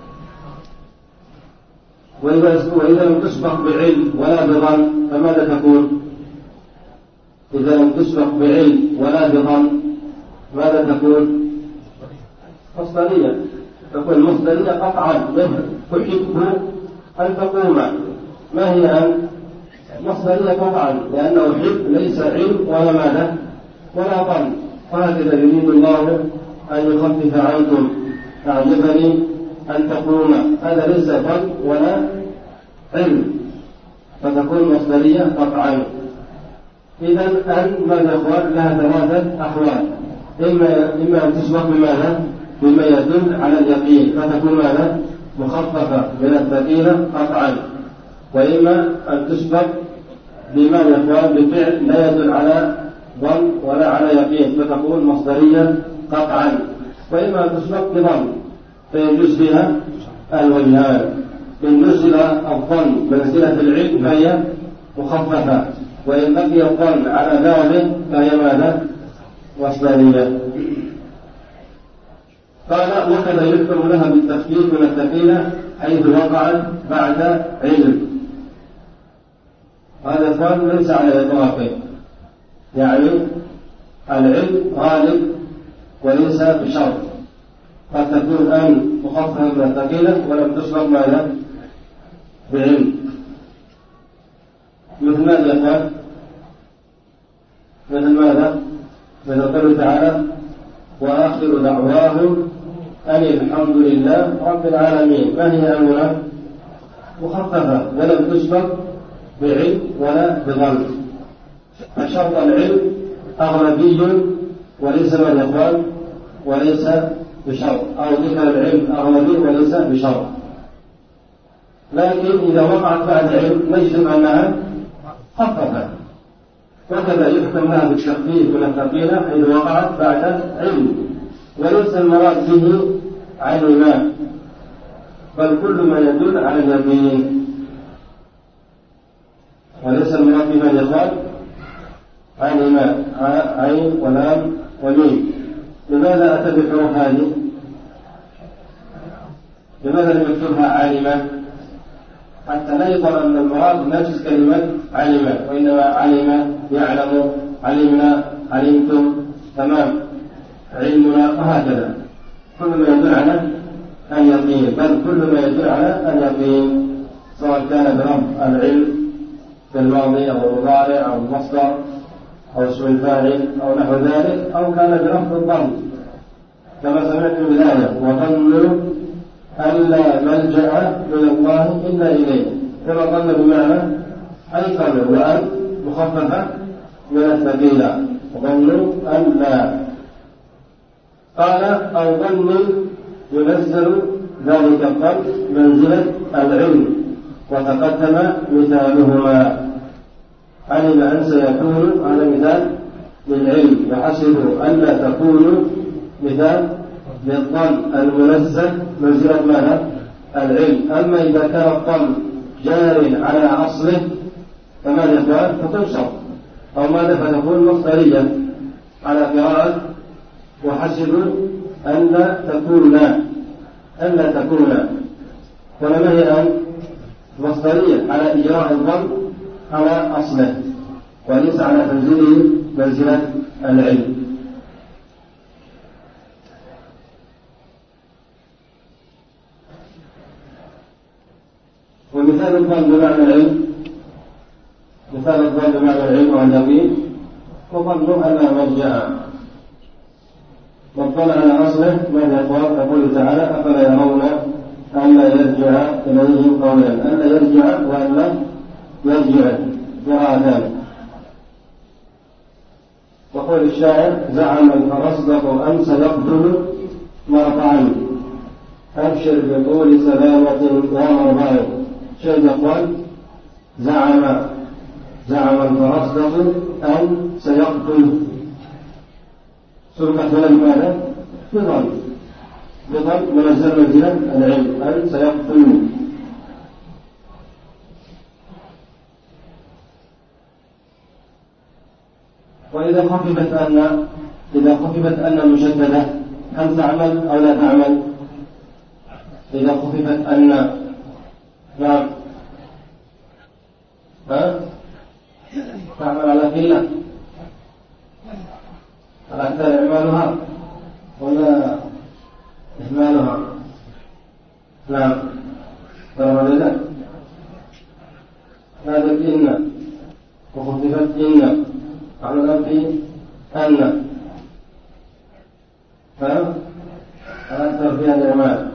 وإذا لم تسبق بعلم ولا بظن فماذا تكون؟ إذا لم تسبق بعلم ولا بظن ماذا تكون؟ مصدرية، تكون مصدرية قطعا. تحب أن تقوم، ما هي أن؟ مصدرية قطعا، لأنه حب ليس علم ولا ماذا ولا ظن. وهكذا يريد الله أن يخفف عنكم، أعجبني أن تقوم، هذا ليس ظن ولا علم، فتكون مصدرية قطعا. إذا أن ماذا إخوان لها ثلاثة أحوال، إما إما أن تسبق بماذا؟ بما يدل على اليقين فتكون ماذا؟ مخففة من الثقيلة قطعا، وإما أن تسبق بما إخوان بفعل لا يدل على ظن ولا على يقين فتكون مصدريا قطعا، وإما أن تسبق بظن فيجوز بها الوجهان. إن نزل الظن منزلة العلم فهي مخففة، وإن بقي الظن على ذلك فهي ماذا؟ مصدرية. قال وكذا يذكر لها بالتخفيف من الثقيلة حيث وقعت بعد علم. هذا الظن ليس على إطلاقه، يعني العلم غالب وليس بشرط، قد تكون أن مخففة من الثقيلة ولم تسبق ماذا؟ بعلم. مثل ماذا يقال؟ مثل ماذا؟ مثل قوله تعالى وآخر دعواهم أن الحمد لله رب العالمين. ما هي أولا؟ مخففة ولم تسبق بعلم ولا بظن، فشرط العلم أغلبي وليس ما يقال وليس بشرط، أو ذكر العلم أغلبي وليس بشرط. لكن إذا وقعت بعد علم نجزم أنها خففة، وكذا يحكم لها بالتخفيف من الثقيلة حيث وقعت بعد علم، وليس المراد به علما، بل كل ما يدل على اليقين، وليس المراد به من يقال علما عين ولام وميم. لماذا أتى بالحروف هذه؟ لماذا لم يكتبها علما؟ حتى لا يقال أن المراد نفس كلمة علم، وإنما علم يعلم علمنا علمتم تمام علمنا، وهكذا كل ما يدل على اليقين، بل كل ما يدل على اليقين سواء كان برفع العلم في الماضي أو المضارع أو المصدر أو اسم الفاعل أو نحو ذلك، أو كان برفع الظن كما سمعت في الآية وظنوا ألا ملجأ من الله إلا إليه. كما ظن بمعنى أيقن وأن مخففة من الثقيلة، ظنوا ألا. قال أو ظن ينزل ذلك الظن منزلة العلم، وتقدم مثالهما. علم أن سيكون على مثال للعلم، وحسبوا ألا تكونوا مثال للظن المنزل منزلة ماذا؟ العلم. أما إذا كان الظن جار على أصله فماذا يفعل؟ فتنصب، أو ماذا؟ فتكون مصدرية على قراءة وحسبوا ألا تكونا ألا تكونا. ولما هي أن مصدرية على إجراء الظن على أصله، وليس على تنزيله منزلة العلم. ومثال الظن بمعنى العلم، مثال الظن بمعنى العلم واليقين، وظنوا أن لا ملجأ، والظن على أصله ماذا يقول؟ يقول تعالى أفلا يرون ألا يرجع إليهم قولا، ألا يرجع وألا يرجع قراءتان. وقول الشاعر زعم الفرزدق أمس يقتل مرفعا أبشر بطول سلامة يا مرضعي. شيء يقول زعم زعم الفرزدق أن سيقتل، سرقت من ماذا؟ بظن بظن منزل منزلا العلم أن سيقتل. وإذا خففت أن إذا خففت أن مشددة هل تعمل أو لا تعمل؟ إذا خففت أن نعم ها تعمل على قلة على أكثر إعمالها ولا إهمالها؟ نعم ترى ذلك هذا إن وخففت إن على الأنف أن ها أكثر فيها الإعمال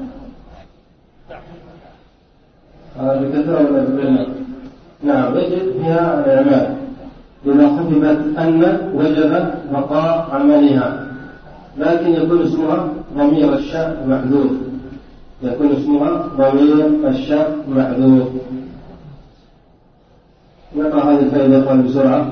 هذا بكثرة ولا بقلة؟ نعم يجب فيها الإعمال. إذا خففت أن وجب بقاء عملها، لكن يكون اسمها ضمير الشاء محذوف، يكون اسمها ضمير الشاء محذوف. نقرأ هذه الفائدة بسرعة.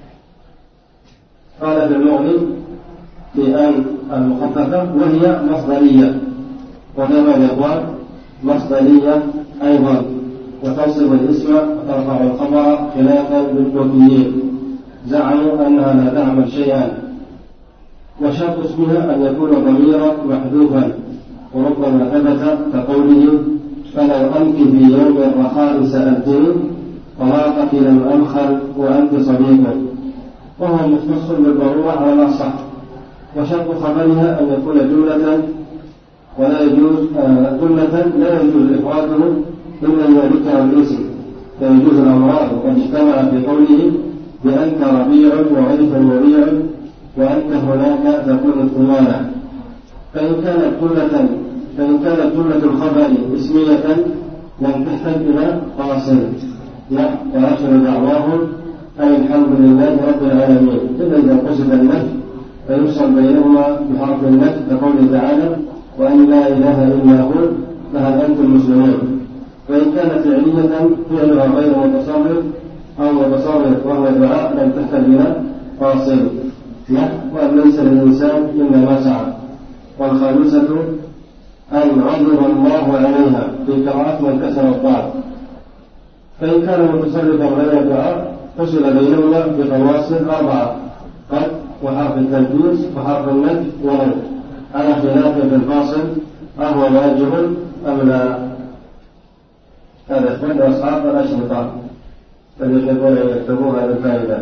قال في المغني في أن المخففة وهي مصدرية، وكما الإخوان مصدرية أيضا، وتنصب الاسم وترفع الخبر خلافا للكوفيين، زعموا أنها لا تعمل شيئا. وشرط اسمها أن يكون ضميرا محذوفا، وربما ثبت كقوله فلو أنك في يوم الرخاء سألتني طلاقك لم أمخل وأنت صديق، وهو مختص بالضرورة على الأصح. وشرط خبرها أن يكون جملة ولا يجوز آه جملة لا يجوز إفراده إلا إذا ذكر الاسم، فيجوز الأمراض وقد اجتمع في قوله بأنت ربيع وغيث مريع وأنت هناك تكون الثمانة. فإن كانت جملة فإن كانت جملة الخبر اسمية لم تحتاج إلى فاصل، وآخر دعواهم أن الحمد لله رب العالمين، إلا إذا قصد النفي فيفصل بينهما بحرف النفي كقوله تعالى وأن لا إله إلا هو فهل أنتم مسلمون. وإن كانت فعلية فعلها غير متصرف أو متصرف وهو دعاء لم تحتاج إلى فاصل، وأن ليس للإنسان إلا ما سعى. والخامسة أن عذر الله عليها في قراءة من كسر الضاد، فإن كان متصرفا غير دعاء فصل بينهما بفواصل أربعة: قد وحرف التنفيذ وحرف النفي ونفي، على خلاف في الفاصل أهو واجب أم لا. هذا إخوان أصحاب الأشرطة فليحبون أن يكتبوا هذه الفائدة.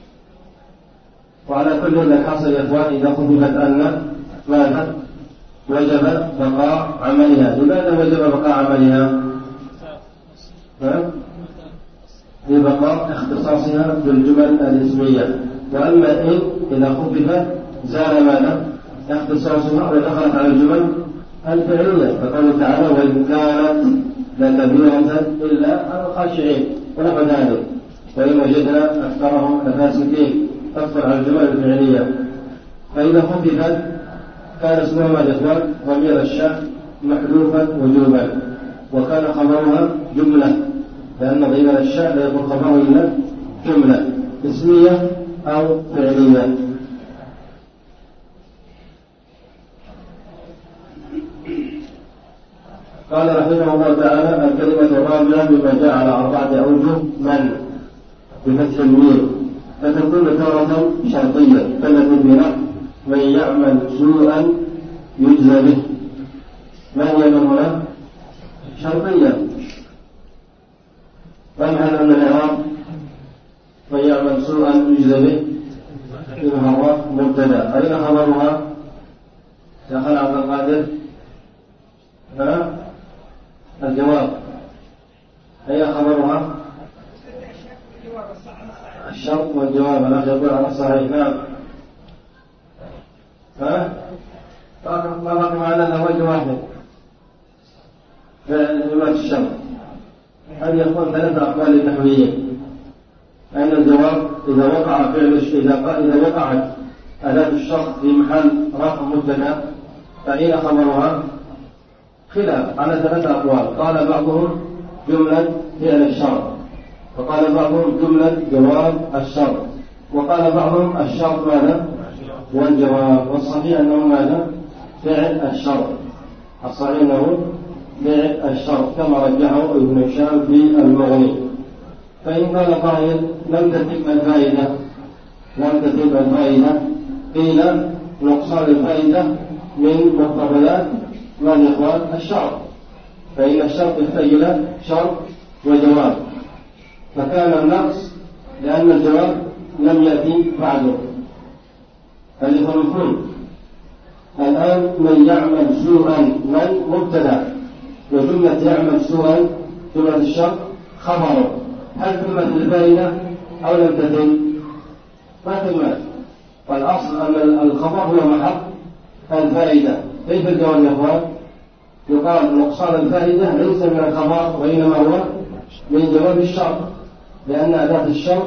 وعلى كل الحاصل يا إخوان إذا خففت أن ماذا وجب بقاء عملها. لماذا وجب بقاء عملها؟ لبقاء اختصاصها بالجمل الاسمية. وأما إن إذا خففت زال ماذا اختصاصها ودخلت على الجمل الفعلية، فقال تعالى وإن كانت لكبيرة إلا على الخاشعين ونحو ذلك، وإن وجدنا أكثرهم لفاسقين تدخل على الجمل الفعلية. فإذا خففت كان اسمها ما الإخوان ضمير الشاء محذوفا وجوبا، وكان خبرها جملة، لأن ضمير الشاء لا يكون خبره إلا جملة اسمية أو فعلية. قال رحمه الله تعالى الكلمة الرابعة بما جاء على أربعة أوجه من بفتح الميم، فتكون تارة شرطية كالتي بنحو من يعمل سوءا يجزى به. ما هي من هنا شرطية؟ فمعنى أن الإعراب من يعمل سوءا يجزى به إنها هو مبتدأ. أين خبرها يا أخي عبد القادر؟ ها الجواب أي خبرها؟ الشرط والجواب. أنا يقول على الصحيح. نعم. ها طبعا معنا أنه وجه واحد في جملة الشرط. هذه يكون ثلاثة أقوال نحوية. أين الجواب؟ إذا وقع فعل إذا إذا وقعت أداة الشرط في محل رفع مبتدأ فأين خبرها؟ خلاف على ثلاثة أقوال. قال بعضهم جملة فعل الشرط، وقال بعضهم جملة جواب الشرط، وقال بعضهم الشرط ماذا؟ والجواب. والصحيح أنه ماذا؟ فعل الشرط. الصحيح أنه فعل الشرط كما رجحه ابن هشام في المغني. فإن قال قائل لم تتم الفائدة لم تتم الفائدة قيل نقصان الفائدة من مقتضيات ما الإخوان الشرط، فإن الشرط يحتاج إلى شرط وجواب، فكان النقص لأن الجواب لم يأتي بعده. فالإخوان مفهوم. الآن من يعمل سوءا من مبتدأ، وجملة يعمل سوءا جملة الشرط خبره. هل تمت الفائدة أو لم تتم؟ ما تمت. والأصل أن الخبر هو محط الفائدة. كيف الجواب يا أخوان؟ يقال نقصان الفائدة ليس من الخبر وإنما هو من جواب الشرط، لأن أداة الشرط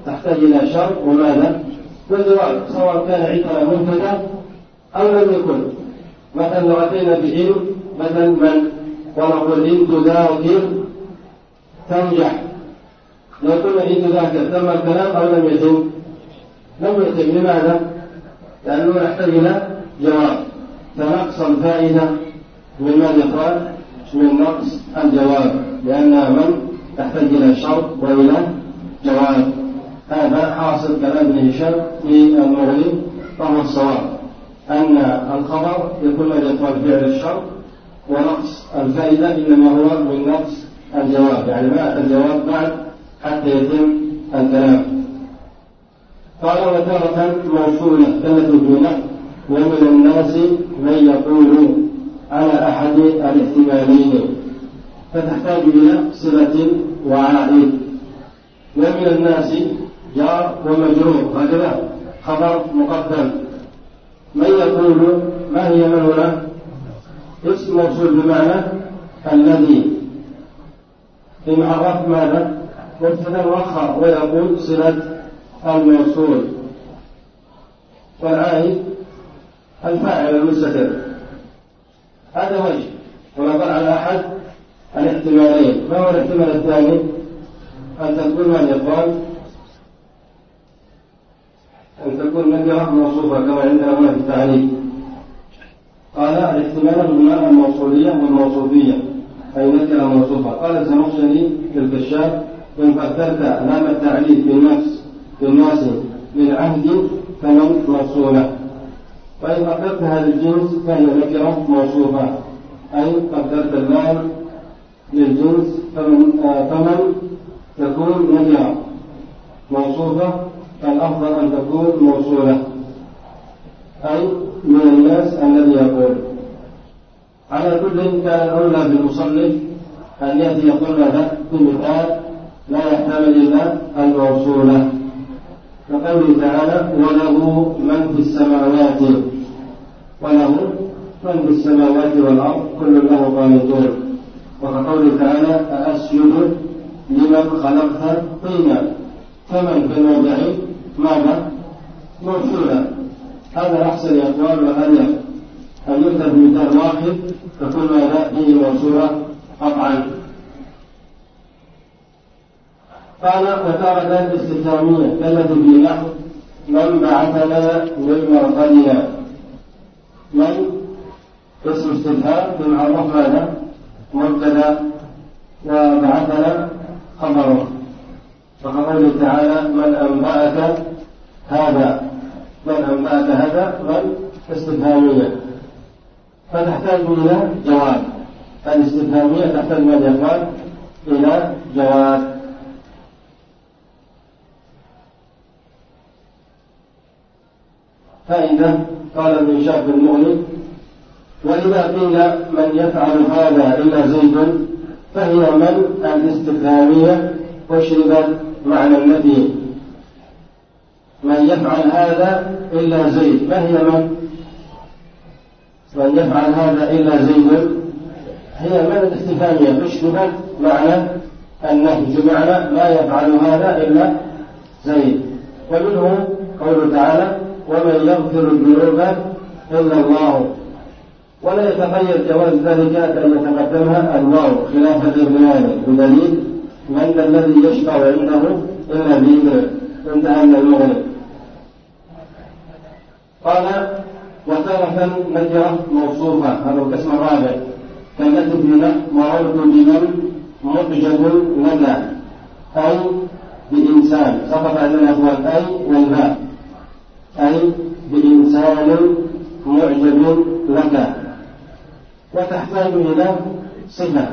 تحتاج إلى شرط وماذا؟ والجواب، سواء كان عندنا مبتدأ أو لم يكن. مثلا لو أتينا بإن مثلا من ونقول إن تذاكر تنجح، لو قلنا إن تذاكر تم الكلام أو لم يتم؟ لم يتم. لماذا؟ لأنه نحتاج إلى جواب، فنقص الفائدة من ماذا قال؟ من نقص الجواب، لأنها من تحتاج إلى شرط وإلى جواب. هذا حاصل كلام ابن هشام في المغني، فهو الصواب أن الخبر يكون ماذا يقال فعل الشرط، ونقص الفائدة إنما هو من نقص الجواب، يعني ما أتى الجواب بعد حتى يتم الكلام. قال وتارة موصولة التي دونه، ومن الناس من يقول على أحد الاحتمالين، فتحتاج إلى صلة وعائد. ومن الناس جار ومجرور، هكذا خبر مقدم. من يقول، ما هي من هنا؟ اسم موصول بمعنى الذي، إن عرف ماذا؟ مبتدأ مؤخر، ويقول صلة الموصول، والعائد الفاعل المستتر. هذا وجه، ونقول على أحد الاحتمالين. ما هو الاحتمال الثاني؟ أن تكون من يقال أن تكون نكرة موصوفة كما عندنا هنا في التعريف. قال الاحتمال هما الموصولية والموصوفية، أي نكرة موصوفة. قال الزمخشري في الكشاف: إن قدرت لام التعريف بالنفس بالناس للعهد فمن موصولة، وإن قدرت هذا الجنس فهي نكرة موصوفة، أي قدرت اللام للجنس فمن, آه فمن تكون نكرة موصوفة، فالأفضل أن تكون موصولة، أي من الناس الذي يقول. على كل كان الأولى بالمصنف أن يأتي يقول ماذا في مثال لا يحتمل إلا الموصولة، كقوله تعالى: وله من في السماوات، وله من في السماوات والأرض كل له قانتون. وكقوله تعالى: أأسجد لمن خلقت طينا، فمن في الموضع ماذا؟ موصولة. هذا أحسن الأقوال وأريح، أن يؤتى بمثال واحد تكون ماذا فيه موصولة قطعا. قال وتارة استفهامية كالتي في نحو من بعثنا من مرقدنا. من اسم استفهام بمعرف ماذا؟ مبتدأ، وبعثنا خبره. وقوله تعالى: من أنبأك هذا، من أنبأك هذا من استفهامية، فتحتاج إلى جواب. الاستفهامية تحتاج من يقال إلى جواب. فإذا قال ابن هشام في المغني: وإذا قيل من يفعل هذا إلا زيد، فهي من الاستفهامية وشربت معنى النفي. من يفعل هذا إلا زيد، ما هي من؟ من يفعل هذا إلا زيد هي من الاستفهامية وشربت معنى النهي، بمعنى لا يفعل هذا إلا زيد. ومنه قوله تعالى: ومن يغفر الذنوب إلا الله. ولا يتغير جواز ذلك أن يتقدمها الواو خلاف الإغنان، بدليل: من ذا الذي يشفع عنده إلا بإذنه. انتهى من المغني. قال وتارة نكرة موصوفة، هذا القسم الرابع، كالتي في نحو مررت بمن معجب لدى، أي بإنسان. سقط عندنا أخوان أي والباء، أي بإنسان معجب لك، وتحتاج إلى صفة،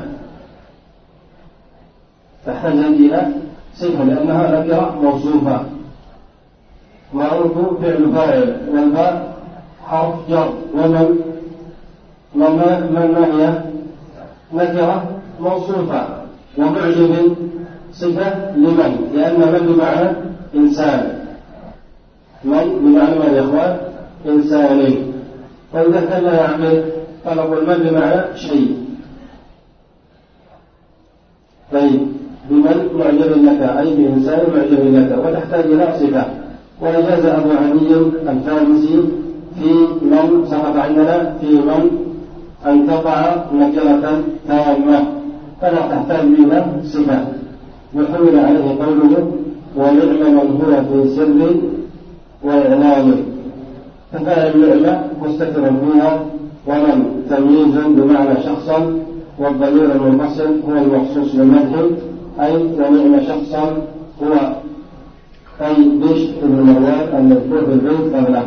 تحتاج إلى صفة لأنها نكرة موصوفة. معروف فعل فاعل، والباء حرف جر، ومن من ما هي نكرة موصوفة، ومعجب صفة لمن، لأن من بمعنى إنسان، من بمعنى من يا إخوان؟ إنسان. وإذا كان لا يعمل فنقول من بمعنى شيء. طيب بمن معجب لك أي بإنسان معجب لك وتحتاج إلى صفة. وأجاز أبو علي الفارسي في من سقط عندنا في من أن تضع نكرة تامة فلا تحتاج إلى صفة، وحمل عليه قوله ونعم من هو في سر وإعلان، ففعل النعمة مستتر فيها ومن تمييز بمعنى شخصا، والضمير المنفصل هو المخصوص بالمدح أي ونعم شخصا هو أي بشر بن مروان المذكور في البيت قبله.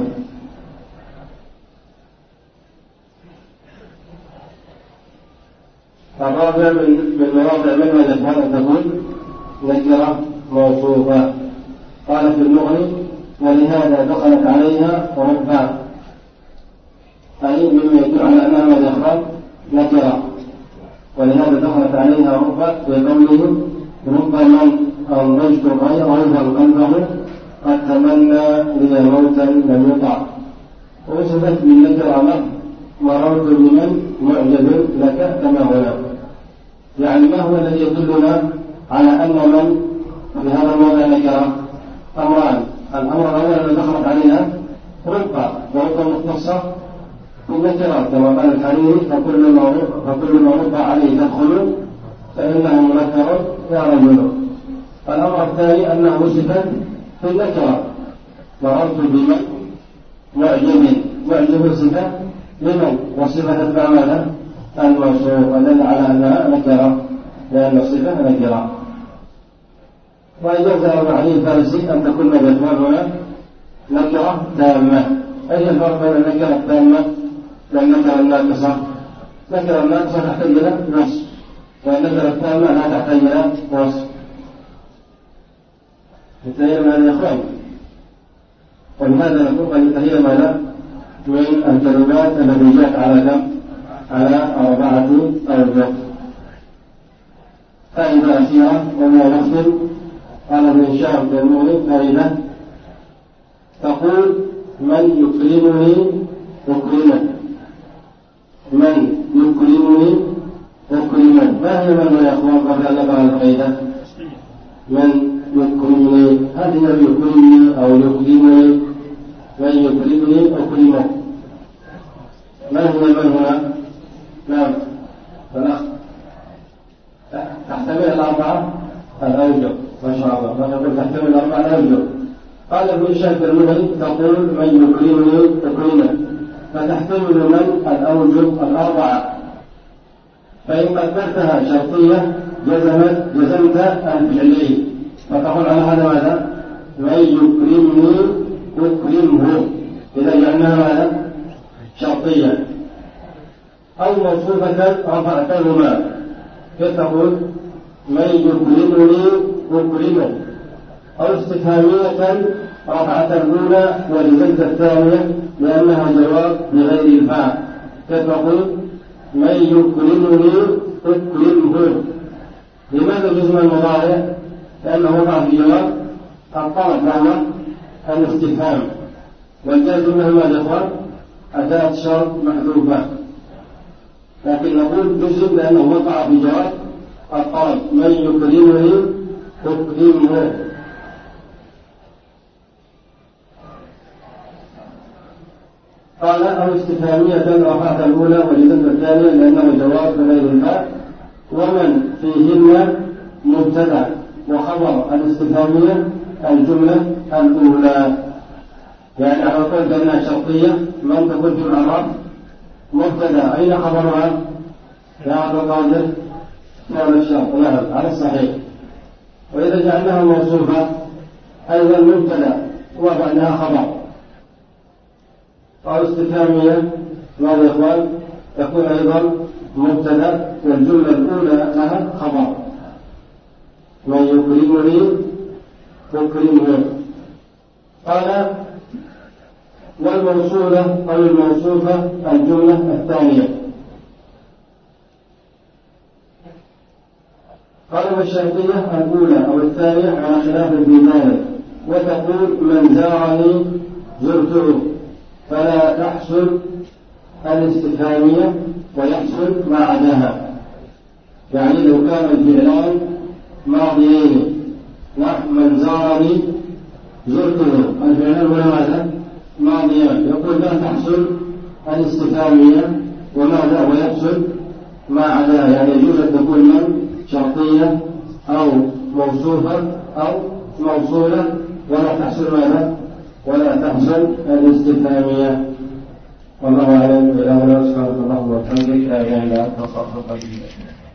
الرابع من مواضع من الأفعال أن تكون نكرة موصوفة. قال في المغني ولهذا دخلت عليها ربع، أي مما يدل على أنها مدخل نكرة، ولهذا دخلت عليها ربع في قوله رب من أنضجت غيظا قلبه قد تمنى لي موتا لم يطع. وصفت بالنكرة له مررت بمن معجب لك كما هنا. يعني ما هو الذي يدلنا على أن من في هذا الموضع نكرة؟ أمران. الأمر الأول الذي دخلت عليها ربع، وربع مختصة بالنكرة كما قال الحريري فكل ما ربع عليه تدخل فإنه منكر يا رجل. الأمر الثاني أنه وصفت في النكرة مررت بمن معجب، معجب صفة لمن وصفة تتبع ماذا؟ الموصوف الذي على أنها نكرة لأن الصفة نكرة. وإجاز أبو علي الفارسي أن تكون الأفعال هنا نكرة تامة. أي الفرق بين النكرة التامة والنكرة الناقصة؟ النكرة الناقصة تحتاج إلى نص، والنكرة التامة لا تحتاج إلى وصف. يتهيأ ماذا يا إخوان؟ ولهذا نقول أن يتهيأ ماذا من الكلمات التي جاءت على كم؟ على أربعة أوجه. فائدة أخيرة وما نختم على ابن شهاب المغني فائدة تقول من يكرمني أكرمه، من يكرمني أكرمه. ما هي من يا أخوان قبل أن نقرأ الفائدة؟ من يكرمني، هل هي يكرمني أو يكرمني؟ من يكرمني أكرمه، ما هي من هنا؟ نعم فالأخ تحتمل الأربعة الأوجه ما شاء الله، ما نقول تحتمل الأربعة الأوجه. قال ابن شهاب المغني تقول من يكرمني أكرمه، فتحتمل من الأوجه الأربعة. فإن قدرتها شرطية جزمت جزمت الفعلية، فتقول على هذا ماذا؟ من يكرمني أكرمه، إذا جعلناها ماذا؟ شرطية. أو موصوفة رفعتهما، كيف تقول؟ من يكرمني أكرمه. أو استفهامية رفعت الأولى وجزمت الثانية لأنها جواب لغير الفاعل، كيف تقول؟ من يكرمني أكرمه. لماذا جزم المضارع؟ لأنه وقع في جواب الطلب وهو الاستفهام، والجازم له ماذا يقول؟ أداة شرط محذوفة، لكن نقول جزم لأنه وقع في جواب الطلب من يكرمني أكرمه. قال أو استفهامية رفعت الأولى وجزمت الثانية لأنه جواب غير الفاعل، ومن فيهن مبتدأ وخبر الاستفهامية الجملة الأولى. يعني على طول بأنها شرطية من تكون في الأعراب مبتدأ، أين خبرها؟ يا عبد القادر فعل الشرط، نعم على الصحيح. وإذا جعلناها موصوفة أيضا مبتدأ وبعدها خبر. أو استفهامية ماذا يا إخوان؟ تكون أيضا مبتدأ والجملة الأولى لها خبر، من يكرمني أكرمه. قال والموصولة أو الموصوفة الجملة الثانية. قال والشرطية الأولى أو الثانية على خلاف في ذلك، وتقول من زارني زرته، فلا تحصل الاستفهامية ويحصل ما عداها. يعني لو كان الفعلان ماضيين. من زارني زرته، الفعل ولا ماذا؟ ماضيان. يقول لا تحصل الاستفهامية وماذا؟ ويحصل ما عداها، يعني يجوز أن تكون من شرطية أو موصوفة أو موصولة ولا تحصل ماذا؟ ولا تحصل الاستفهامية. والله أعلم. إلى هنا سبحانك اللهم وبحمدك، لا إله إلا أنت، أستغفرك وأتوب إليك.